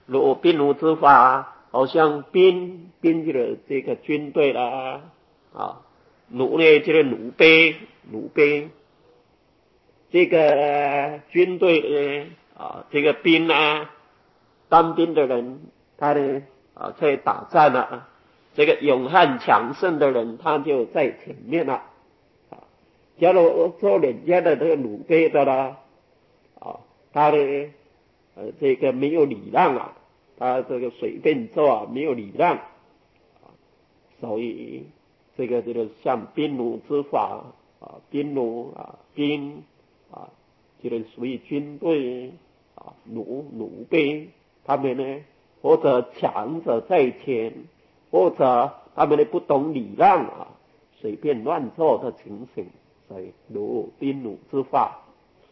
如兵奴之法，好像兵的这个军队啦，奴呢这个奴婢，这个军队这个兵啊，当兵的人他呢在打仗啊，这个勇悍强盛的人他就在前面了。假如做人家的这个奴婢的啦，他呢这个没有礼让啊，他这个随便做没有礼让，所以这个像兵奴之法兵奴兵这个属于军队奴婢，他们呢或者强者在前，或者他们呢不懂礼让随便乱做的情形，所以如兵奴之法。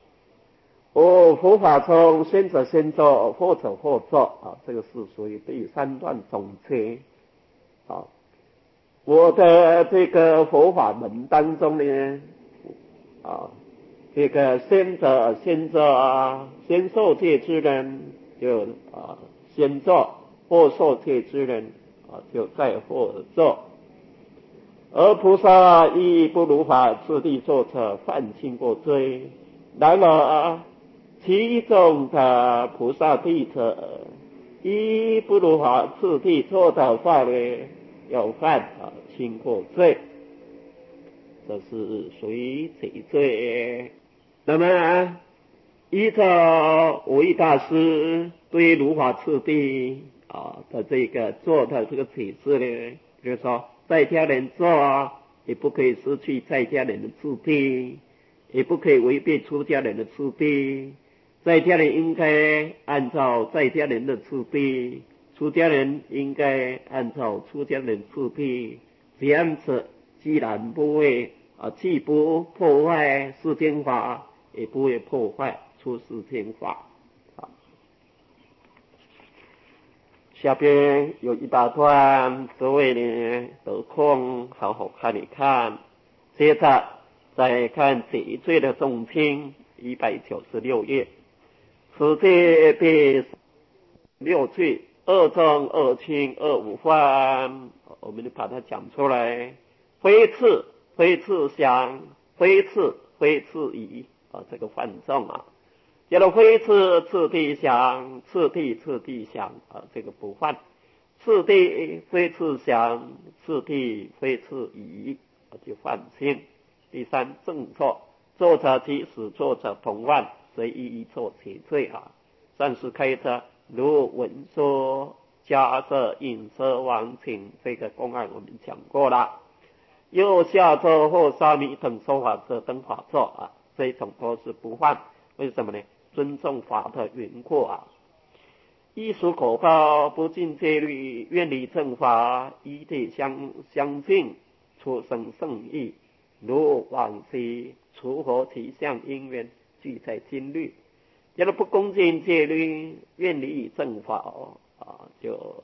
佛法中先者先做，后者后做这个是属于第三段总结我的这个佛法门当中呢这个先者先做先受戒之人就先做，后受戒之人就在后做。而菩萨亦不如法次第做者犯轻过罪，然而其中的菩萨弟子亦不如法次第做的话呢，要犯轻过罪，这是属于罪罪。那么依照维大师对如法次第的这个做的这个解释呢，就是说在家人做也不可以失去在家人的次第，也不可以违背出家人的次第。在家人应该按照在家人的次第，出家人应该按照出家人次第，这样子既然不会既不破坏世间法，也不会破坏出世间法下边有一大段，各位呢得空好好看一看。接着再看解罪的重轻196页，此戒第6罪，二重二轻二无犯，我们就把它讲出来。非次非次想，非次非次疑这个犯重叫做非次次第想，次第次第想这个不犯。次第非次想，次第非次疑就犯轻。第三正错，作者即使作者同犯，随意做其罪善事开则如文说假设引蛇王请这个公案我们讲过了。右下座或沙弥等说法者等法座这种都是不犯。为什么呢？尊重法的缘故依俗口号，不尽戒律，愿离正法，依地相近，出生圣意，如往昔除合其相因缘，俱在经律。要是不恭敬戒律，愿离正法就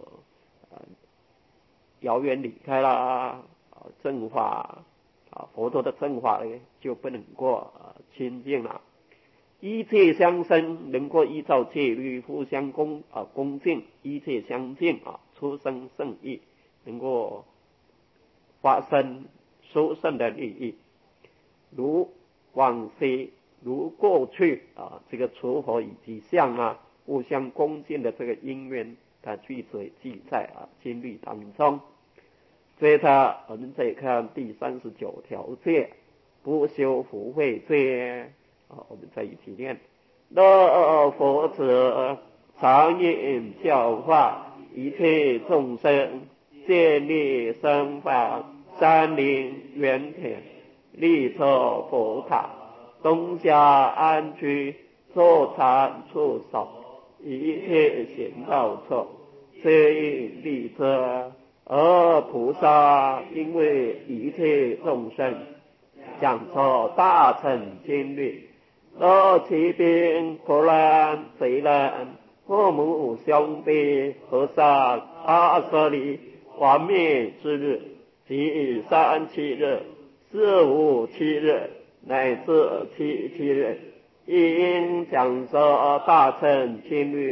遥远离开了正法佛陀的正法呢就不能够亲近了。依戒相生，能够依照戒律互相恭敬，依戒相敬出生圣意，能够发生殊胜的利益。如往昔，如过去这个除合以及相互相恭敬的这个因缘，它具体记在经律当中。接着我们再看第39条戒，不修福慧戒我们再一起念。若佛者常言教化一切众生，建立生法山林园田，立作佛塔，东下安居，坐禅处守，一切贤道处，皆应立者。而菩萨因为一切众生讲说大乘经律，若其兵佛人贼人父母兄弟和尚阿舍利亡灭之日，即37日、457日乃至77日，亦应讲说大乘经律，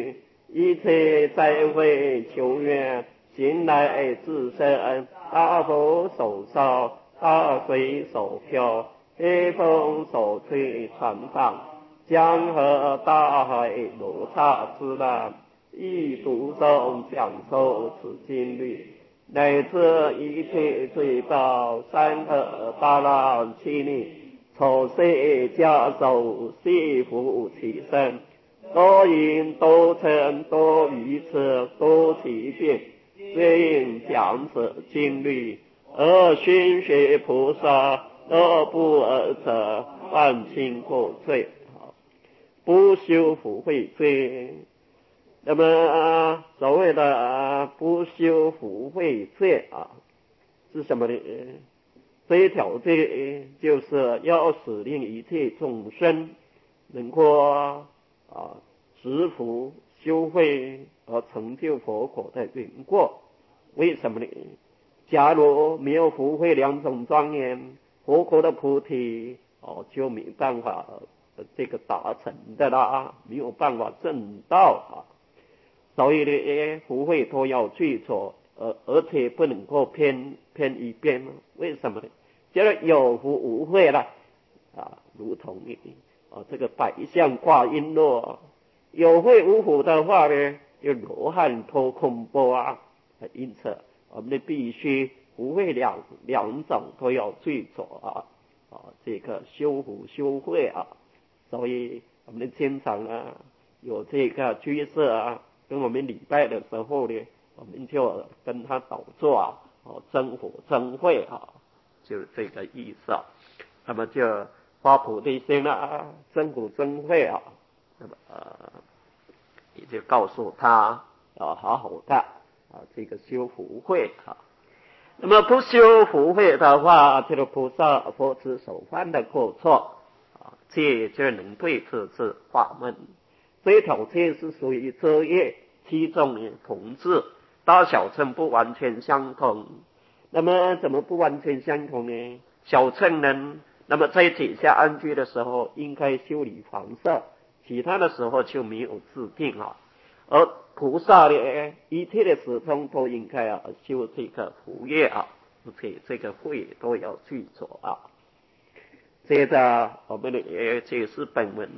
一切在会求愿，行来自身，大佛手烧，大水手漂，黑风手吹船上，江河大海如刹之浪，一独中享受此经历，乃至一切罪报，山河大浪气力，丑色家手，西服起身，多因多成多愚痴多奇变，虽应讲此经历，而熏学菩萨，而不尔者，万轻过罪，不修福慧罪。那么所谓的不修福慧罪是什么呢？这一条罪就是要使令一切众生能够植福修慧而成就佛果的缘故。为什么呢？假如没有福慧两种庄严，佛果的菩提就没办法这个达成的啦，没有办法证道所以呢，福慧都要具足，而且不能够偏一边。为什么呢？就是有福无慧了如同这个百相挂璎珞，有慧无福的话呢，就罗汉脱空波因此我们必须福慧两种都要具足这个修福修慧所以我们经常有这个居士跟我们礼拜的时候呢，我们就跟他祷作增福增慧就是这个意思那么就发菩提心增福增慧那么也就告诉他好好的这个修福慧那么不修福慧的话，这个菩萨佛子手犯的过错这就能对治是法门。这一条戒是属于遮业，其中同治，大小乘不完全相同。那么怎么不完全相同呢？小乘人那么在解下安居的时候应该修理房舍，其他的时候就没有制定而菩萨呢，一切的时空都应该修这个福业而且这个慧都要具足接着我们的解释本文，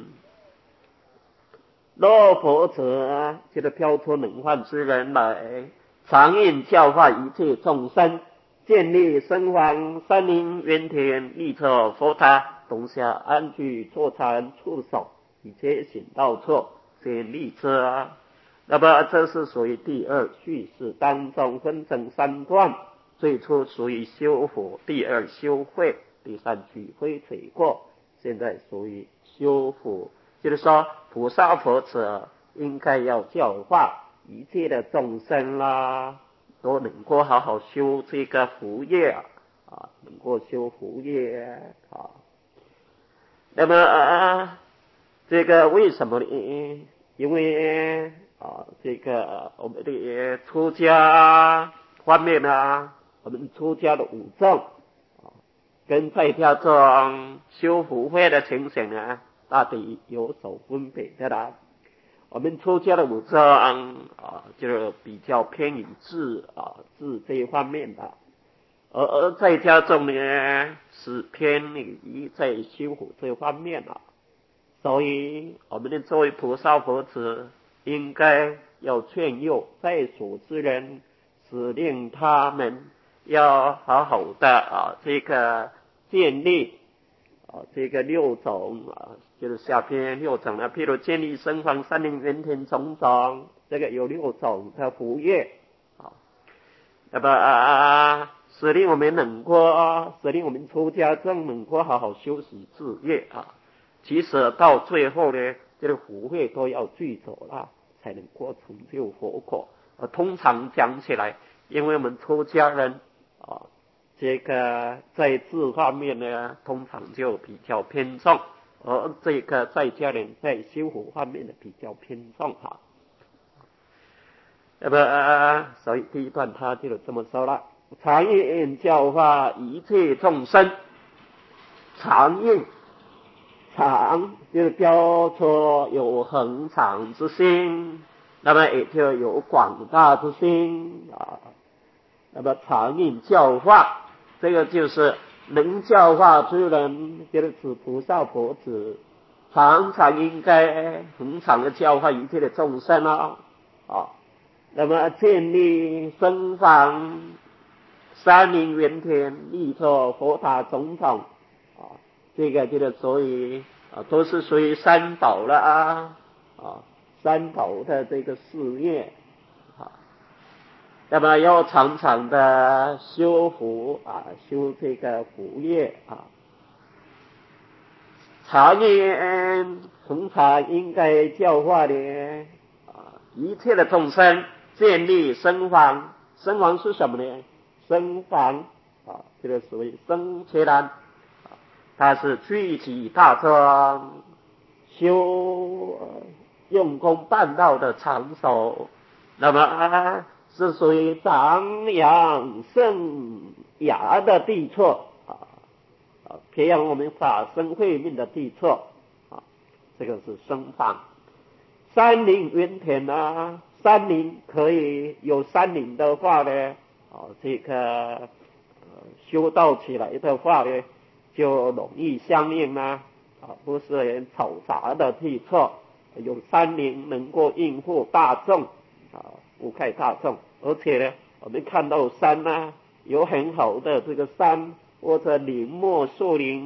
若佛者就是飘出能幻之人来，常应教化一切众生，建立僧房山林园田，立彻佛塔，冬夏安居坐禅触手，一切行道处先立车那么这是属于第二叙事当中分成三段，最初属于修福，第二修慧，第三举慧水过，现在属于修福，就是说菩萨佛者应该要教化一切的众生都能够好好修这个福业能够修福业那么这个为什么呢？因为这个我们的出家方面我们出家的五众跟在家中修福慧的情形大抵有所分别的啦。我们出家的五众就是比较偏于智这一方面的，而在家中呢是偏于在修福这一方面所以我们的作为菩萨佛子应该要劝诱在所之人，使令他们要好好的这个建立这个六种就是下篇六种譬如建立僧房山林园田种种，这个有六种的福业那么使令我们能够使令我们出家众能够好好修习自业其实到最后呢，这个福慧都要具足了，才能够成就佛果。通常讲起来，因为我们出家人这个在智方面呢，通常就比较偏重，而这个在家人在修福方面的比较偏重那么所以第一段他就这么说了：常应教化一切众生，常应。常就是标出有恒常之心， 那么也就有广大之心啊。那么常应教化，这个就是能教化之人，就是指菩萨佛子，常常应该恒常的教化一切的众生啊。那么建立僧房、山林园田、立作佛塔种种啊，这个就是所以都是属于三宝了三宝的这个事业那么要常常的修福修这个福业常年恒常应该教化的一切的众生，建立僧房。僧房是什么呢？僧房这个所谓僧伽蓝它是聚集大众修用功办道的场所，那么是属于长养圣雅的地错培养我们法身慧命的地错这个是僧房。山林园田山林可以有山林的话呢这个修道起来的话呢就容易相应不是很嘈杂的地错，有山林能够应付大众无害大众。而且呢我们看到山有很好的这个山或者林木树林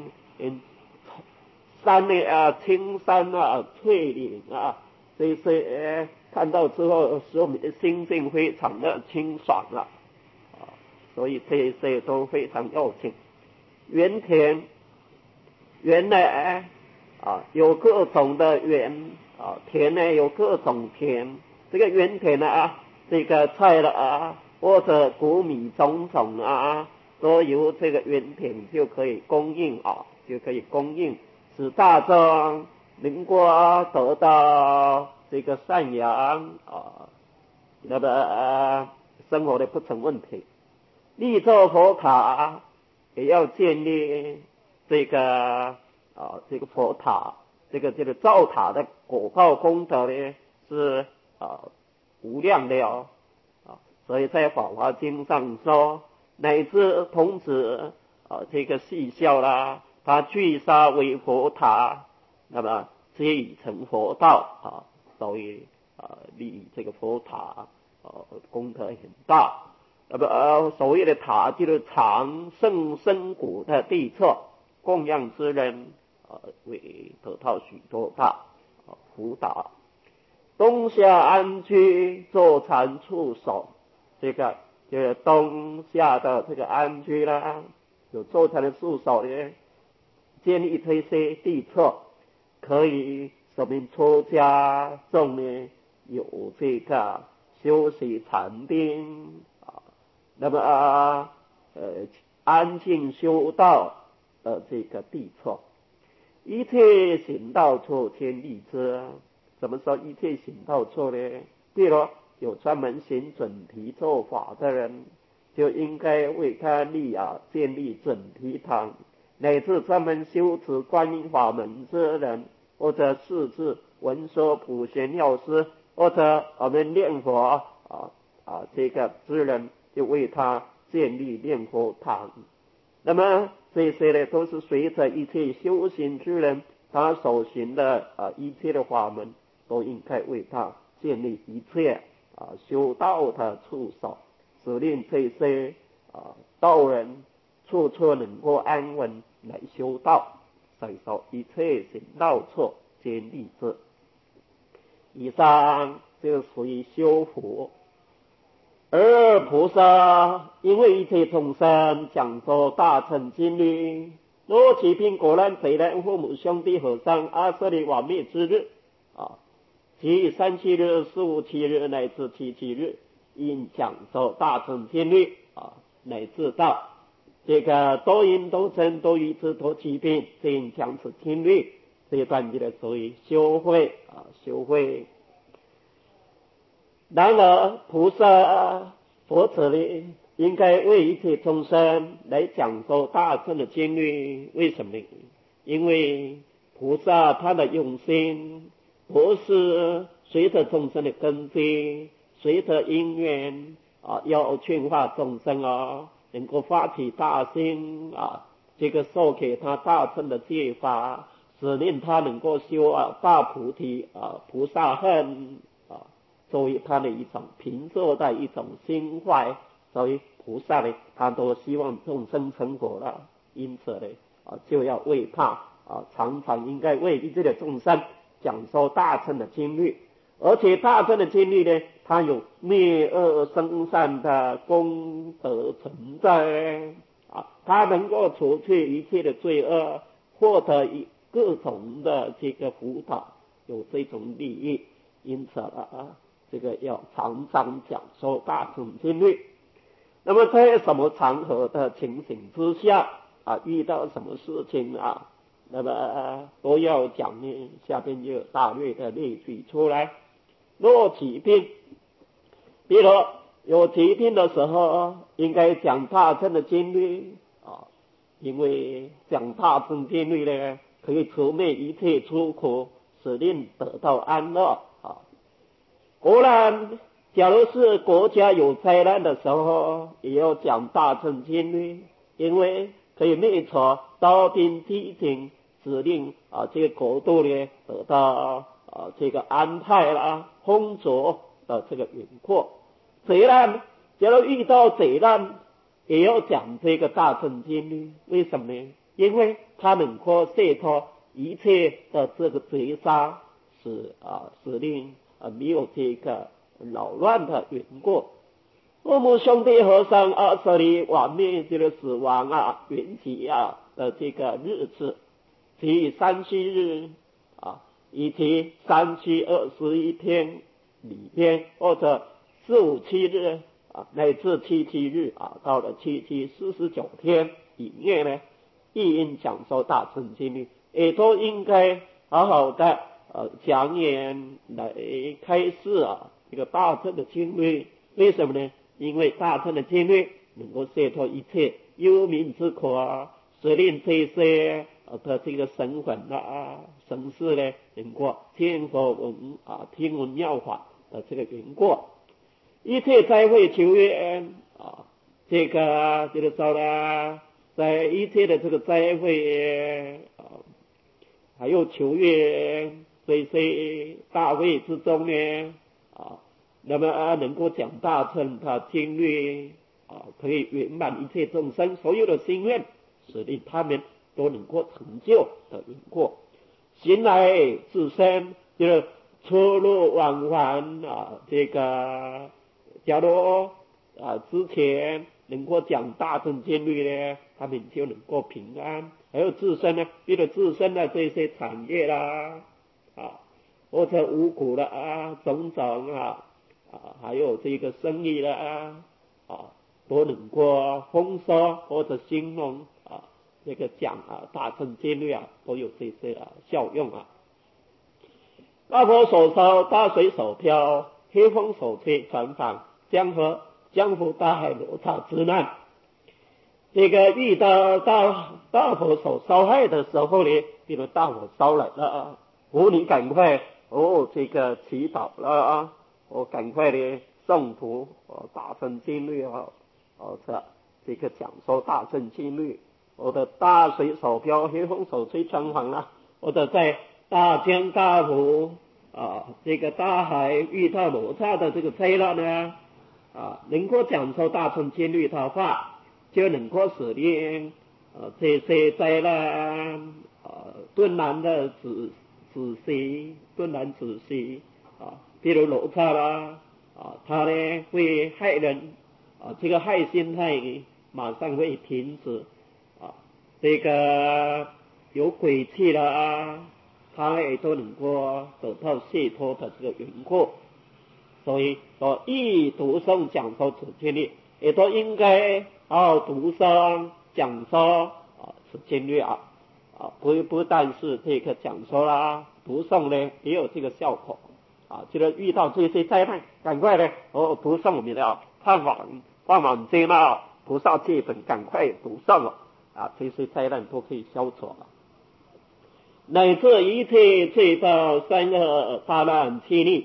山青山翠岭这些看到之后使我们的心境非常的清爽所以这些都非常要紧。园田园呢有各种的园田呢有各种田，这个园田这个菜或者谷米种种都由这个园田就可以供应就可以供应，使大众能够得到这个赡养那么生活的不成问题。立作佛塔也要建立这个这个佛塔，这个造塔的果报功德呢是无量的所以在《法华经》上说，乃至童子这个细笑他聚沙为佛塔，那么皆已成佛道所以立这个佛塔功德很大。那么所谓的塔就是长盛深谷的地侧，供养之人为得到许多大福达。冬夏安居坐禅处所，这个就是冬夏的这个安居有坐禅的处所呢，建立这些地侧，可以说明出家众呢有这个修习禅定那么安静修道这个地错。一切行道处先立之。怎么说一切行道处呢？比如有专门行准提做法的人，就应该为他建立准提堂，乃至专门修持观音法门之人，或者视字闻说普贤药师，或者我们念佛这个之人，就为他建立念佛堂。那么这些呢都是随着一切修行之人他所行的一切的法门，都应该为他建立一切修道的处所，使令这些道人处处能够安稳来修道。所以说一切行道处皆立之。以上就属于修福。而菩萨因为一切众生讲说大乘经律，若其宾果然匪然父母兄弟和尚阿舍利瓦灭之日即37日、47日乃至77日，应讲说大乘经律乃至到这个多因多增多愚痴多疾病，这应讲此经律。这一段就属于修慧修慧。然而菩萨佛子呢，应该为一切众生来讲说大乘的经律。为什么呢？因为菩萨他的用心不是随着众生的根基，随着因缘要劝化众生能够发起大心这个授给他大乘的戒法，使令他能够修大菩提菩萨恨作为他的一种平坐的一种心怀。所以菩萨呢，他都希望众生成佛了，因此呢就要为他常常应该为这个众生讲说大乘的经律，而且大乘的经律呢，它有灭恶生善的功德存在它能够除去一切的罪恶，获得各种的这个辅导，有这种利益。因此这个要常常讲说大乘经律。那么在什么场合的情形之下遇到什么事情那么都要讲呢，下边就有大略的例举出来。若疾病，比如有疾病的时候，应该讲大乘的经律因为讲大乘经律呢，可以除灭一切诸苦，使令得到安乐果然，假如是国家有灾难的时候，也要讲大乘经律，因为可以灭除刀兵饥馑，指令这个国度呢得到这个安泰啦、丰足的这个缘故。贼难，假如遇到贼难，也要讲这个大乘经律。为什么呢？因为它能够解脱一切的这个贼杀，使令没有这个扰乱的缘故。我们兄弟和尚这里亡灭这个死亡缘起的这个日子，即37日以及37、21天里边，或者4、5、7日乃至7日到了7、49天里面呢，亦应讲说大乘经律，也都应该好好的讲演来开示这个大乘的经律。为什么呢？因为大乘的经律能够解脱一切忧民之苦使令这些的这个神魂神识呢，能够听闻听闻妙法的这个缘故。一切灾祸求愿这个就是说呢，在一切的这个灾祸还有求愿这些大会之中呢那么能够讲大乘的经律可以圆满一切众生所有的心愿，使令他们都能够成就的缘故。行来自身就是出入往返这个假如之前能够讲大乘经律呢，他们就能够平安。还有自身呢，比如自身的这些产业啦或者五谷啦种种还有这个生意啦都能够丰收，或者兴隆这个讲大乘经律都有这些效用大火所烧，大水所漂，黑风所吹，船舫江湖大海罗刹之难。这个遇到大火所烧害的时候呢，比如大火烧来了你赶快这个祈祷了我赶快的诵读大乘经律这个讲说大乘经律，或者大水所漂，黑风所吹，船舫或者在大江大湖这个大海遇到罗刹的这个灾难呢能够讲说大乘经律的话，就能够使令这些灾难顿然的止息，顿然止息比如罗刹啦它呢会害人这个害心害理马上会停止这个有鬼气了它也都能够得到解脱的这个缘故。所以说一读诵讲说此经律，也都应该好好读诵讲说此经律不但是这个讲说啦，读诵呢也有这个效果就是遇到这些灾难，赶快呢读诵我们的梵网经菩萨戒本，赶快读诵这些灾难都可以消除乃至一切罪报三恶大难欺逆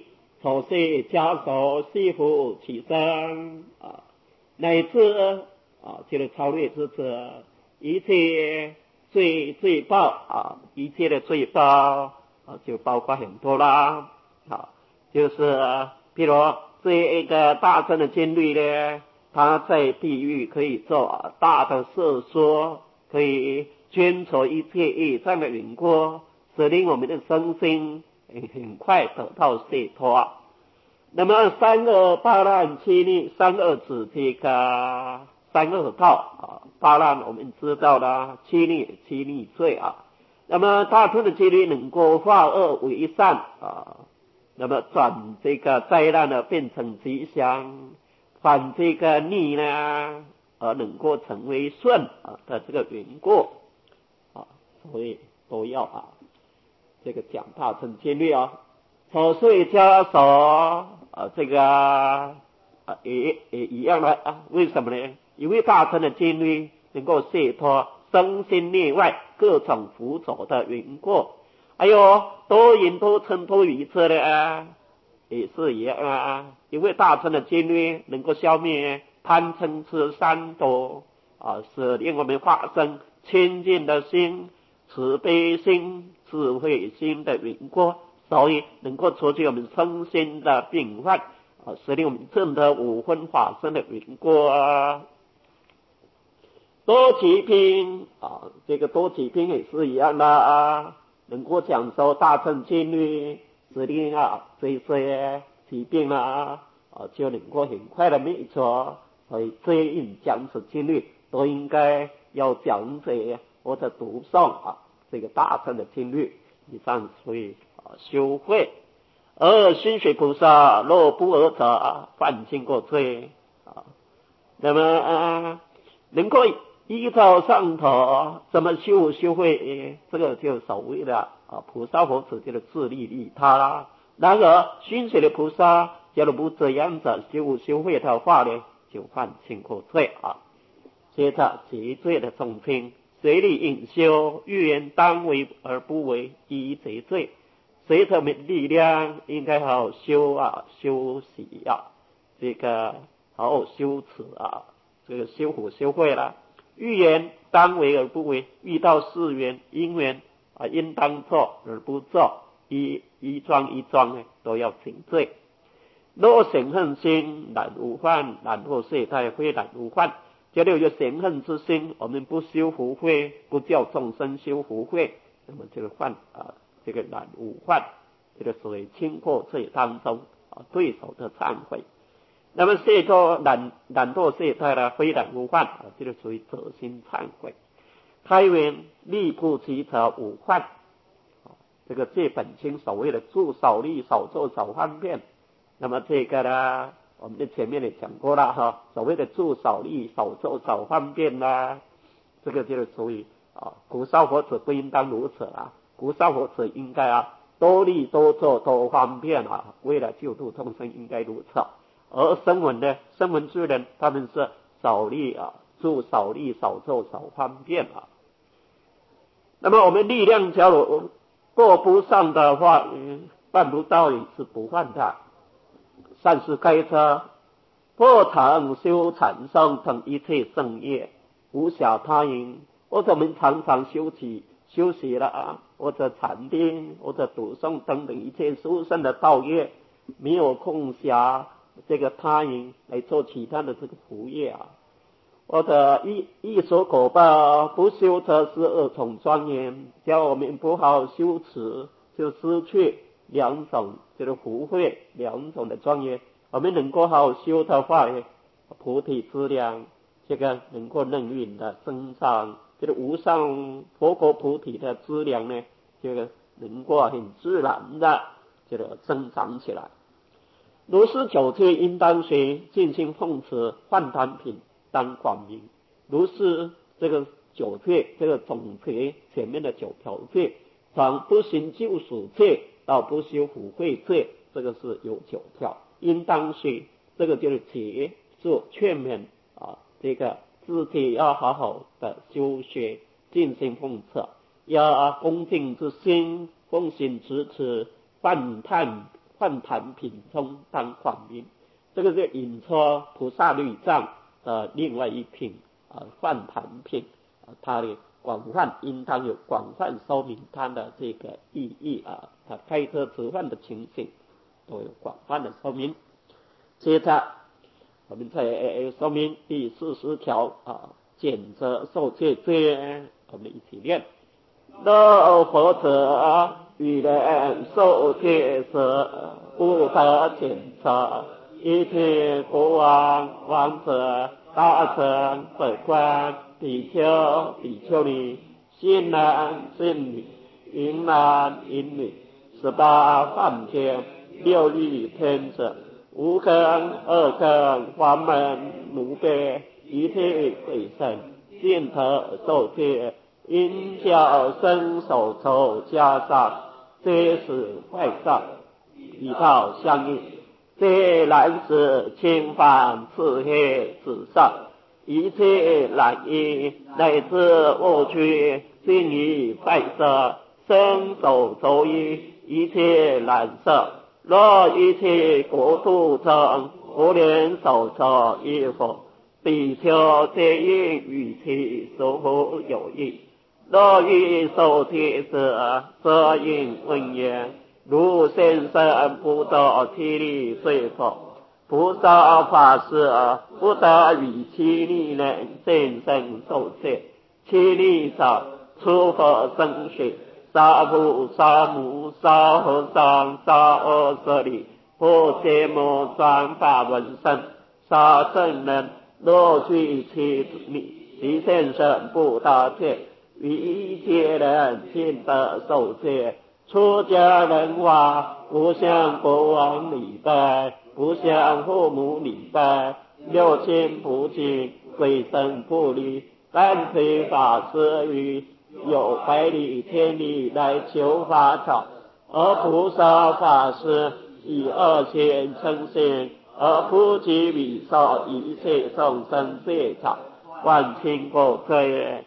手势家手西服起身乃至就是超越之者，一切罪报一切的罪报就包括很多啦就是比如这一个大乘的经律呢，他在地狱可以做大的摄缩，可以捐除一切业障的缘故，使令我们的身心很快得到解脱。那么三恶八难七逆，三恶指这个三恶道八难我们知道了，七逆罪那么大乘的经律能够化恶为善那么转这个灾难呢变成吉祥，反这个逆呢而能够成为顺的这个缘故所以都要这个讲大乘经律手碎家手这个也一样的为什么呢？因为大乘的经律能够解脱身心内外各种辅佐的缘故，还有多因多乘多语车的也是一样因为大乘的经律能够消灭贪嗔痴三毒使令我们发生清净的心、慈悲心、智慧心的缘故，所以能够除去我们身心的病患使令我们证得五分法身的缘故多起品这个多起品也是一样的能够讲授大乘经律，使令这些疾病就能够很快的灭除，所以这一讲此经律都应该要讲解或者读诵这个大乘的经律，以上属于修慧。而心水菩萨若不尔者犯尽过罪那么能够依照上头怎么修慧这个就所谓的菩萨佛子就是自利利他啦。然而心水的菩萨假如不这样子修慧的话呢，就犯尽过罪接着结罪的重轻，随力应修，欲言当为而不为，依结罪。随着我们力量应该好好修习这个好好修持这个修福修慧啦。欲言当为而不为，遇到事缘因缘应当做而不做，一桩一桩呢都要请罪。若嫌恨心，然无患，然后懈怠非然无患。假如有嫌恨之心，我们不修福慧，不叫众生修福慧，那么这个患这个染污患，这个属于轻破罪当中对手的忏悔。那么懈惰懒惰懈怠了，非染污患这个属于责心忏悔。开源力不其则无患这个戒本经所谓的住少力少做少方便。那么这个呢我们的前面也讲过了所谓的住少力少做少方便这个就是属于古少佛子不应当如此古少佛子应该多力多做多方便为了救度众生应该如此。而声闻呢，声闻之人他们是少力住少力少做少方便那么我们力量假如够不上的话办不到也是不犯的。善事开车破常修禅僧等一切圣业，无暇他因。或者我们常常休息了或者禅定或者读诵等等一切殊胜的道业，没有空暇这个他因来做其他的这个福业或者一所果报不修则是二重庄严。叫我们不好修持，就失去两种这个福慧，两种的庄严。我们能够好好修的话菩提资粮这个能够任运的增长，这个无上佛国菩提的资粮呢，这个能够很自然的这个增长起来。如是九戒应当学，尽心奉持，换单品当广明。如是这个九戒这个总结前面的9条戒，从不行救赎戒到不修福慧戒，这个是有9条应当学。这个就是结束劝勉这个自己要好好的修学，尽心奉持，要恭敬之心，奉行持持，换换坛品中当广明，这个就引出菩萨律藏的另外一品换坛品它的广泛应当有广泛说明它的这个意义它开车吃饭的情形都有广泛的说明。接着我们再说明第40条减责受戒罪，我们一起念：若佛者与人受戒时，不得减责，一切国王、王者、大臣、百官、比丘、比丘尼、信男、信女、淫男、淫女、18梵天、6欲天者、无根、二根、黄门、奴婢、一切鬼神，尽得受戒，因教身手抽袈裟，皆是坏障，以道相应。这乃是侵犯赤黑之上，一切染衣乃至恶趣，尽以坏色，身手抽衣，一切染色。若一切国土中无人手抽衣服，比丘皆应与其所服有异。若欲受戒者，则应问言：如先生不得其力说服，菩萨法师不得与其力人真正受戒。其力者，出佛生学，沙菩沙母沙和尚沙阿舍利波揭摩转法文身沙圣人，若具其力，其先生不得戒，与一切人尽得受戒。出家人话，不向国王礼拜，不向父母礼拜，六亲不敬，鬼神不礼。但推法师于有百里千里来求法场，而菩萨法师以恶行称心，而不及彼受一切众生戒场，万亲过罪。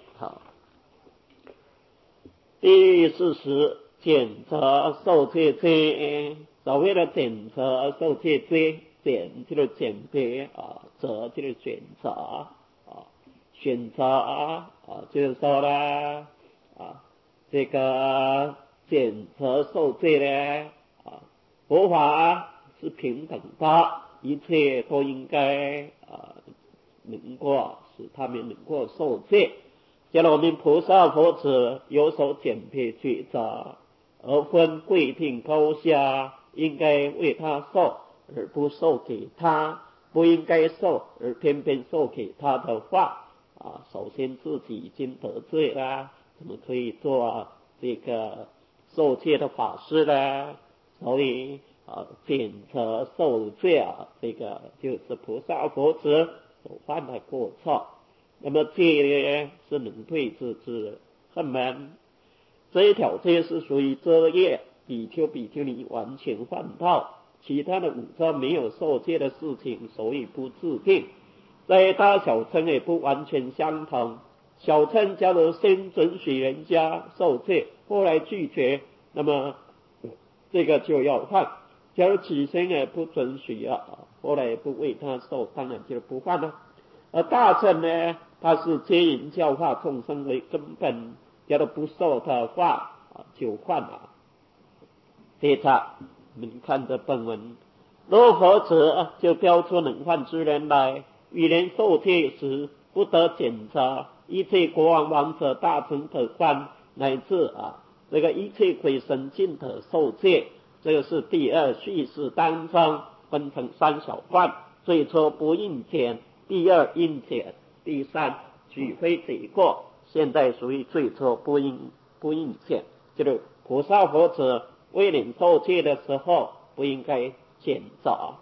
第40减责受戒罪。所谓的减责受戒罪，减就是减别责就是选择选择就是说呢这个减责受戒呢佛法是平等的，一切都应该能够使他们能够受戒。假如我们菩萨佛子有所减别抉择，而分贵定高下，应该为他受而不受给他，不应该受而偏偏受给他的话首先自己已经得罪了，怎么可以做这个受戒的法师呢？所以减责受戒这个就是菩萨佛子所犯的过错。那么戒呢是能退之恨门，这一条戒是属于遮业，比丘比丘尼完全犯套，其他的五则没有受戒的事情，所以不制定。在大小乘也不完全相同，小乘假如先准许人家受戒，后来拒绝，那么这个就要犯。假如起先也不准许后来也不为他受，当然就不犯了。而大乘呢，它是接引教化众生为根本，假如不受他化就犯了。接着我们看着本文，若佛子就标出能犯之人来，与人受戒时不得减责，一切国王、王者、大臣、可官，乃至这个一切鬼神尽得受戒。这个是第二叙事当中分成3小段，最初不应减，第二应减，第三举非罪过。现在属于最初不应减，就是菩萨佛子为人受戒的时候不应该减责。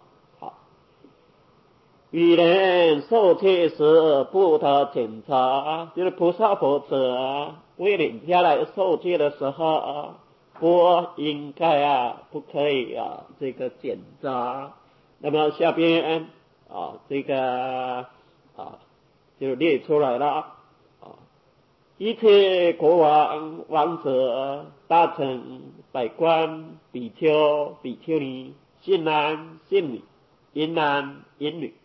与人受戒时不得减责，就是菩萨佛子为人家来受戒的时候不应该不可以这个减责。那么下边这个就列出来了一切国王、王者、大臣、百官、比丘、比丘尼、 信男信女，淫男淫女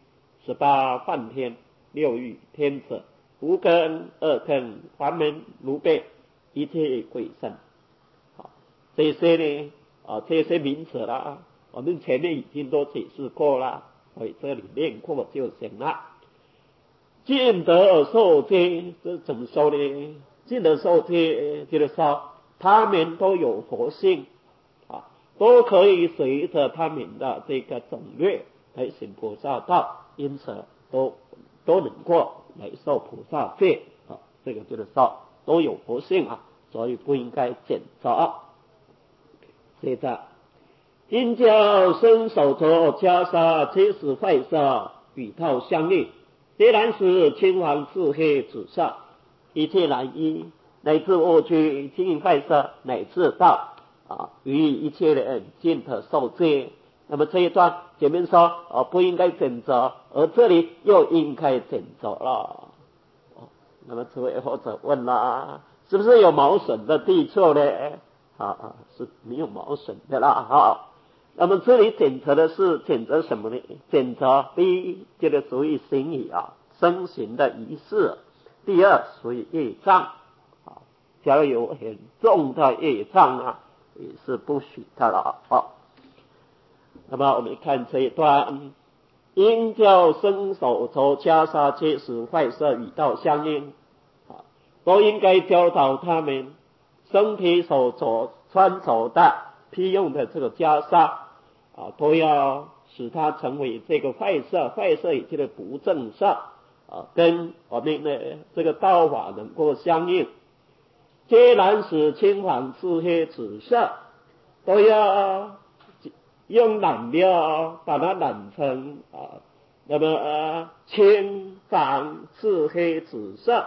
，18梵天，6欲天舍，无根恶根还门如背，一切鬼神。好，这些呢这些名词啦，我们前面已经都解释过了，所以这里念过就行了。尽得受戒，这怎么说呢？尽得受戒就是说，他们都有佛性啊，都可以随着他们的这个种类来行菩萨道，因此都能够来受菩萨戒啊。这个就是说都有佛性啊，所以不应该谴责。接着，因教身手着袈裟，皆是坏色，与套相应。虽然是青黄赤黑紫色，一切染衣，乃至恶趣金银坏色，乃至到于一切人尽可受戒。那么这一段前面说不应该谴责，而这里又应该谴责了。那么这位或者问了，是不是有毛损的地处呢？是没有毛损的啦。那么这里谴责的是谴责什么呢？谴责第一，这个属于行仪身形的仪式；第二，属于业障假如有很重的业障也是不许的了那么我们看这一段，因教身手着袈裟，皆是坏色，与道相应都应该教导他们身体所着穿着的披用的这个袈裟都要使它成为这个坏色，坏色也就是不正色跟我们的这个道法能够相应。皆然是青黄赤黑紫色，都要用染料把它染成那么青黄赤黑紫色。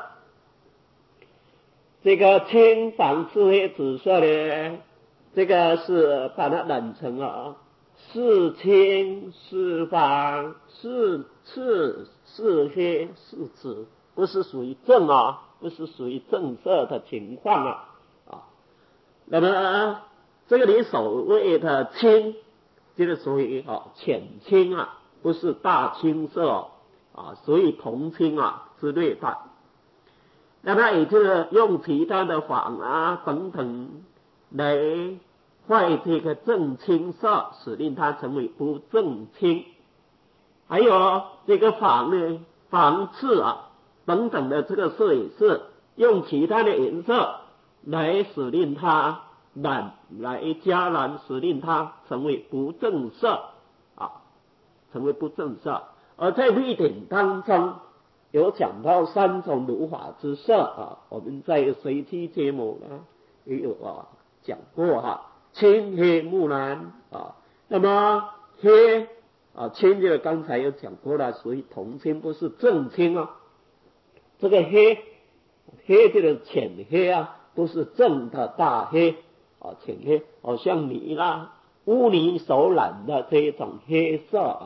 这个青黄赤黑紫色呢，这个是把它染成是青是黄是赤是黑是紫，不是属于正不是属于正色的情况那么这个里所谓的青，就是属于浅青不是大青色属于铜青之类的。那么也就是用其他的黄等等来坏这个正青色，使令它成为不正青。还有这个黄呢，黄赤等等的这个色也是用其他的颜色来使令它来加染，使令它成为不正色成为不正色。而在律典当中有讲到3种如法之色我们在随机节目也有讲过青黑木蓝那么黑青这个刚才有讲过了，属于铜青，不是正青这个黑这个浅黑不是正的大黑浅黑像泥污泥所染的这一种黑色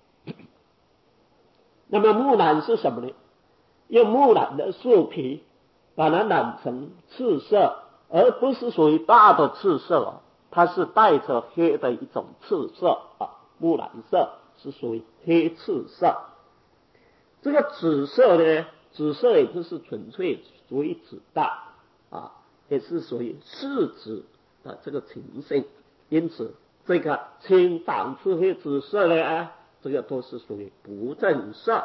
那么木染是什么呢？用木染的树皮把它染成赤色，而不是属于大的赤色它是带着黑的一种赤色木染色是属于黑赤色。这个紫色呢，紫色也不是纯粹属于紫的也是属于赤紫的这个情形。因此这个青黄赤黑紫色呢，这个都是属于不正色。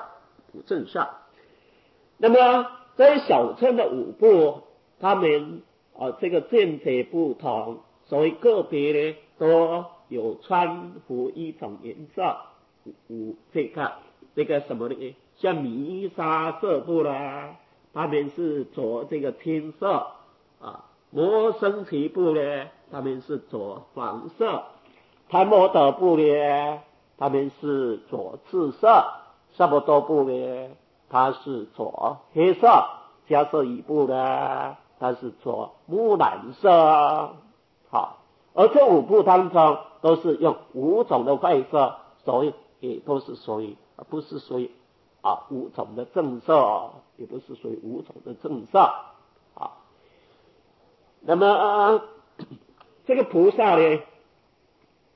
那么在小乘的5部，他们这个见解不同，所以个别呢都有穿服一种颜色这个什么呢？像弥沙色部啦，他们是着这个青色摩僧祇部呢，他们是着黄色；檀摩德部呢，他们是着赤色；萨婆多部呢，它是着黑色；迦摄夷部呢，它是着木蓝色而这5部当中都是用5种的坏色，所以也都是属于不是属于5种的正色也不是属于5种的正色那么这个菩萨呢，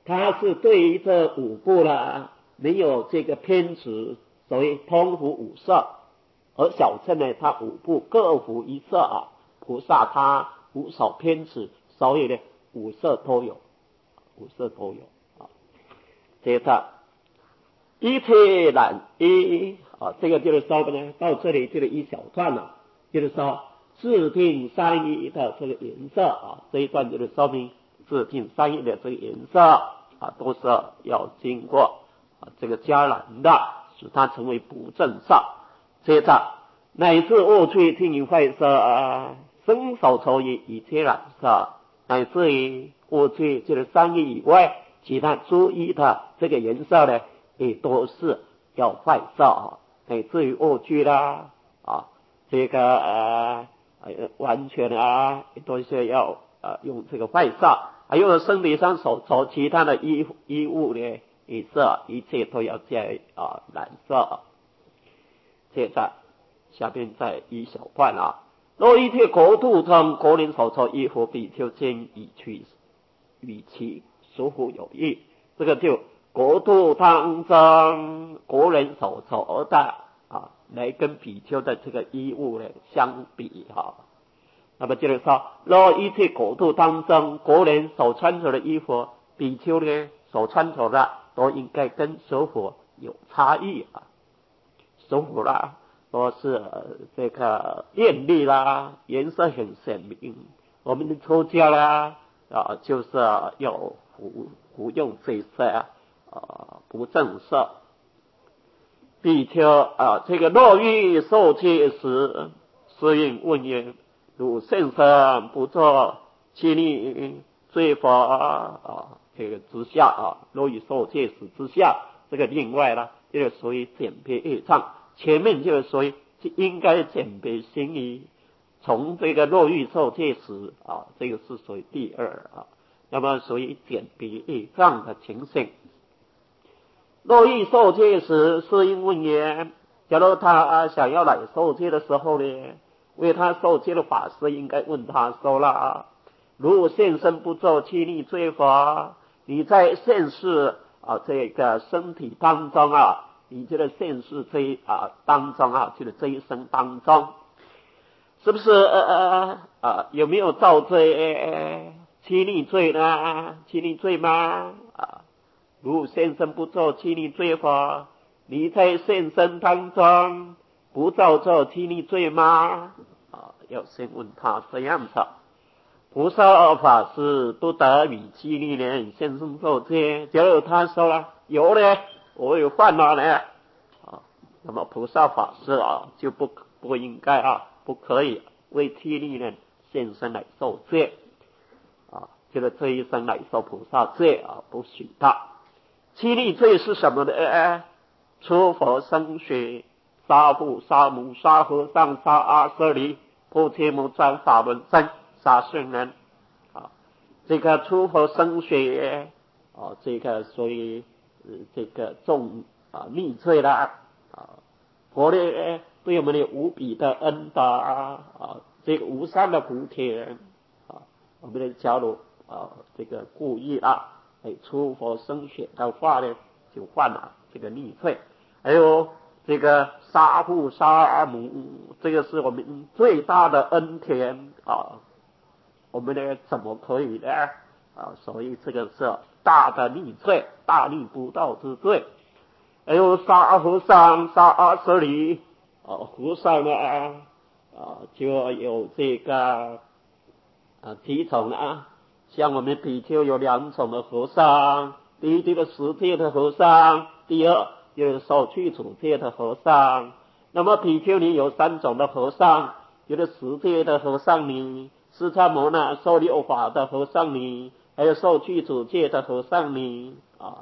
他是对于这五部啦没有这个偏执，所以通服五色。而小乘呢，他五部各服一色啊。菩萨他无所偏执，所以呢五色都有，五色都有啊。接着一切染衣啊，这个就是说呢，到这里就是一小段了，就是说自定三衣的这个颜色啊，这一段就是说明自定三衣的这个颜色啊，都是要经过这个加染的，使它成为不正色。接着乃至恶趣听闻坏色生手愁于一切染色，乃至于过去就是三衣以外，其他诸衣的这个颜色呢，也都是要坏色乃至于恶趣啦这个完全都是要用这个坏色，还有身体上所着其他的衣物呢，颜色一切都要加染色。接着下边再一小段若一切国土中国人所着衣服，比丘间以取与其属乎有异。这个就国土当中国人所着的来跟比丘的这个衣物呢相比那么就是说，若一切国土当中国人所穿着的衣服，比丘呢所穿着的都应该跟属佛有差异属佛啦都是这个艳丽啦，颜色很鲜明。我们的出家啦就是要服用这些不正色。比丘这个若欲受戒时，是应问言：如现身不作欺逆罪佛这个之下若欲受戒时之下，这个另外呢就是属于简别业障。前面就是说应该简别心意，从这个若欲受戒时这个是属于第二那么属于简别业障的情形。若欲受戒时，是因问言：假如他想要来受戒的时候呢，为他受戒的法师应该问他说了如现身不作欺逆罪佛，你在现世这个身体当中你这个现世这当中就是这一生当中，是不是有没有造罪欺逆罪呢？欺逆罪吗？如现身不作欺逆罪佛，你在现身当中不造作欺逆罪吗？要先问他这样子。菩萨法师不得与欺逆人现身受戒。假如他说了有呢，我有犯了呢那么菩萨法师就不应该不可以为欺逆人现身来受戒就是这一生来受菩萨戒不许他。欺逆罪是什么呢？出佛生学，杀父杀母杀和尚杀阿舍离，破切木转法轮僧杀圣人这个出佛生学这个所以这个重逆罪啦佛呢对我们的无比的恩德这个无上的福田我们的假如这个故意出佛生血的话呢，就犯了这个逆罪。还有这个杀父杀母，这个是我们最大的恩田我们呢怎么可以呢所以这个是大的逆罪，大逆不道之罪。还有杀和尚杀阿舍离和尚呢就有这个几种像我们比丘有两种的和尚，第一就是持戒的和尚，第二就是受去除戒的和尚。那么比丘尼有三种的和尚，就是持戒的和尚尼、释迦牟那受六法的和尚尼，还有受去除戒的和尚尼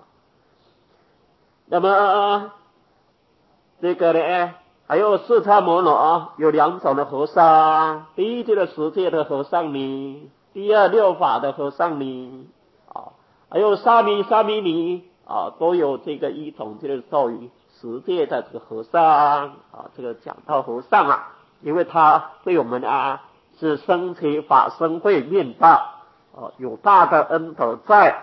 那么这个呢还有释迦牟那有两种的和尚，第一就是持戒的和尚尼，第二六法的和尚尼还有沙弥尼都有这个一种就是受于持戒的这个和尚这个讲道和尚因为他对我们是升起法身慧命的有大的恩德在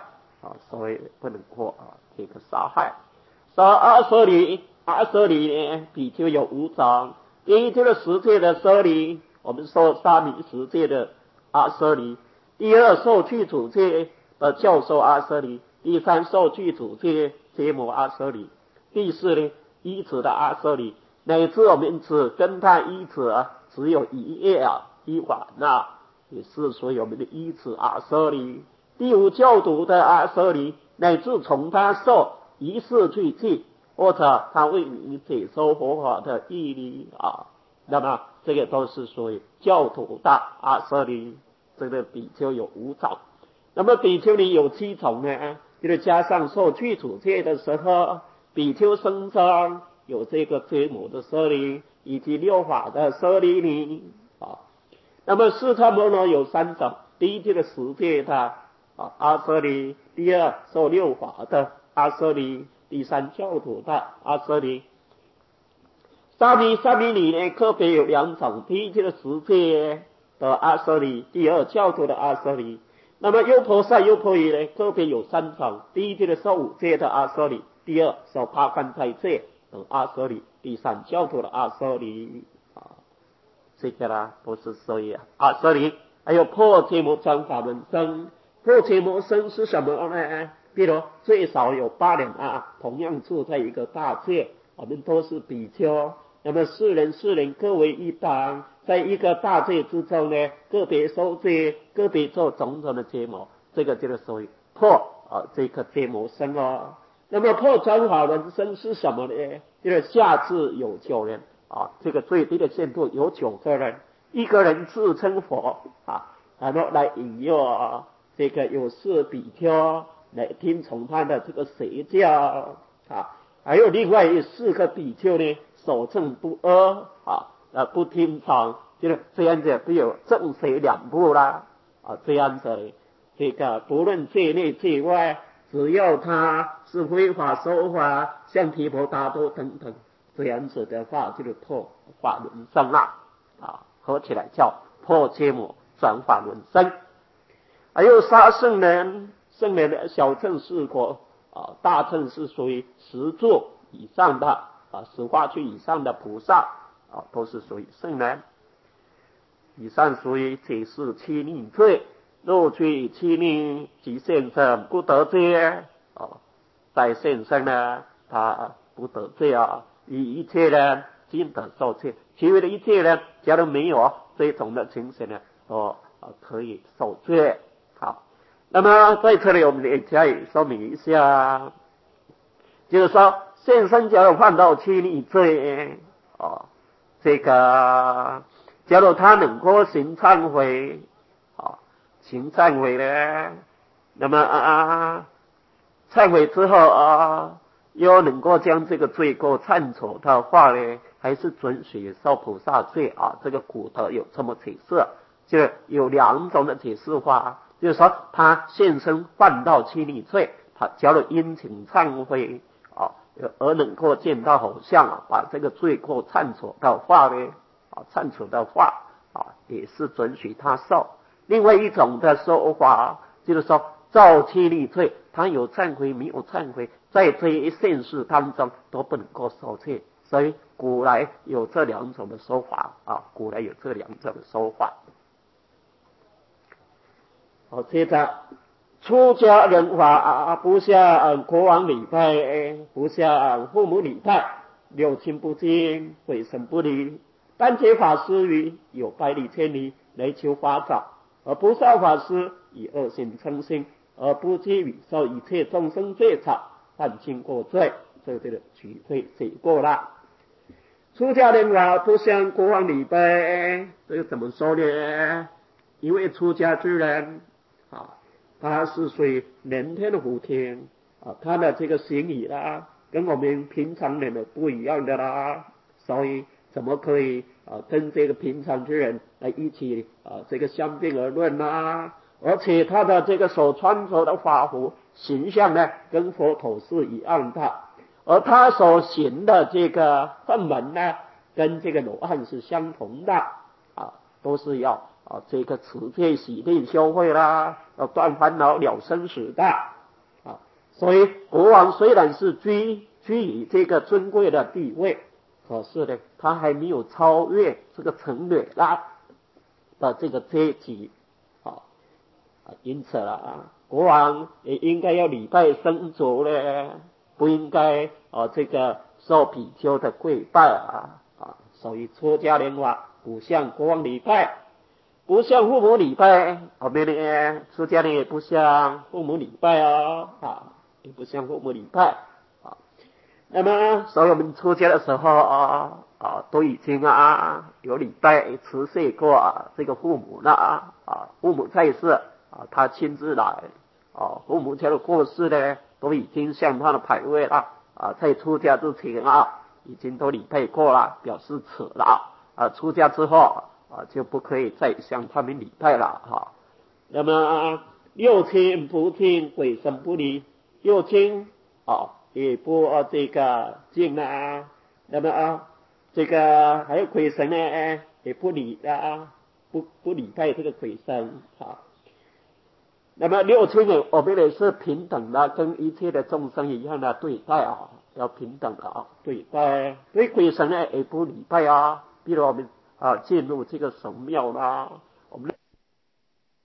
所以不能过这个杀害。说阿舍利呢，比丘有5种。第一就是十界的舍利，我们说沙弥十界的阿舍利；第二受具足界的教授阿舍利；第三受具足界羯摩阿舍利；第四呢依止的阿舍利，乃至我们只跟他依止只有一夜一晚也是属于我们的依止阿舍利。第五教徒的阿舍利，乃至从他受一世去记，或者他为你解说佛法的义理那么这个都是属于教徒的阿舍利。这个比丘有5种。那么比丘尼有7种呢，就是加上受具足戒的时候，比丘僧中有这个羯摩的舍利，以及6法的舍利尼那么释迦牟尼有3种，第一就是十戒的阿舍利，第二受6法的阿舍利，第三教徒的阿舍利。沙弥尼呢，个别有2种，第一就是十戒的阿舍利，第二教徒的阿舍利。那么优婆塞、优婆夷呢，个别有3种，第一就是受5戒的阿舍利，第二受8关斋戒的阿舍利，第三教徒的阿舍利这个不是所以阿舍利。还有破羯摩转法轮僧，破羯摩僧是什么呢？比如最少有8人同样住在一个大戒，我们都是比丘，那么4人各为一党，在一个大戒之中呢，个别受戒，个别做种种的羯摩，这个就是属于破这个羯摩僧那么破转法轮僧是什么呢？就是下至有9人这个最低的限度有9个人，一个人自称佛然后来引诱这个有4比丘来听从他的这个邪教还有另外4个比丘呢，守正不阿不听从，就是这样子，只有正邪2部啦这样子这个不论戒内戒外，只要他是非法说法，像提婆达多等等，这样子的话就是破法轮僧合起来叫破羯摩转法轮僧。还有杀圣人的小乘4国大乘是属于10座以上的10化趣以上的菩萨都是属于圣人。以上属于解释欺逆罪，若去欺逆即现身不得罪在现身呢他不得罪一切人尽得受戒，其余的一切人假如没有这种的情形呢可以受戒。好，那么在这里我们也加以说明一下，就是说现身假如犯到欺逆罪这个假如他能够行忏悔行忏悔呢，那么忏悔之后又能够将这个罪过忏除的话呢，还是准许受菩萨罪这个古德有这么解释，就有2种的解释法，就是说他现身犯到欺逆罪，他假如殷勤忏悔而能够见到偶像把这个罪过忏除的话呢忏除的话也是准许他受。另外一种的说法就是说造欺逆罪，他有忏悔没有忏悔，在这一现世当中都不能够受戒，所以古来有这2种的说法古来有这2种的说法。接着出家人法不向国王礼拜，不向父母礼拜，六亲不敬，毁身不离。但觉法师于有百里千里来求法找，而不少法师以恶行称心，而不积于受一切众生罪场，犯轻过罪，这个举罪罪过了。出家人法不向国王礼拜，这个怎么说呢？一位出家之人他是属于人天的福田他的这个行仪跟我们平常人的不一样的所以怎么可以跟这个平常之人来一起这个相并而论而且他的这个所穿着的法服形象呢，跟佛陀是一样的，而他所行的这个梵门呢，跟这个罗汉是相同的都是要这个持戒洗定修慧要断烦恼了生死的所以国王虽然是居于这个尊贵的地位，可是呢，他还没有超越这个城垒啦的这个阶级啊。因此国王也应该要礼拜神主呢，不应该这个受比丘的跪拜所以出家人不向国王礼拜，不向父母礼拜，我们呢出家人也不向父母礼拜也不向父母礼拜那么所以我们出家的时候都已经有礼拜辞谢过这个父母了父母在世他亲自来父母亲的过世呢，都已经向他的牌位了在出家之前已经都礼拜过了，表示耻了出家之后就不可以再向他们礼拜了那么六亲不敬，鬼神不离，六亲也不这个敬那么这个还有鬼神呢也不理不礼拜这个鬼神那么六亲呢，我们也是平等的，跟一切的众生一样的对待要平等的对待。对鬼神呢也不礼拜比如我们进入这个神庙我们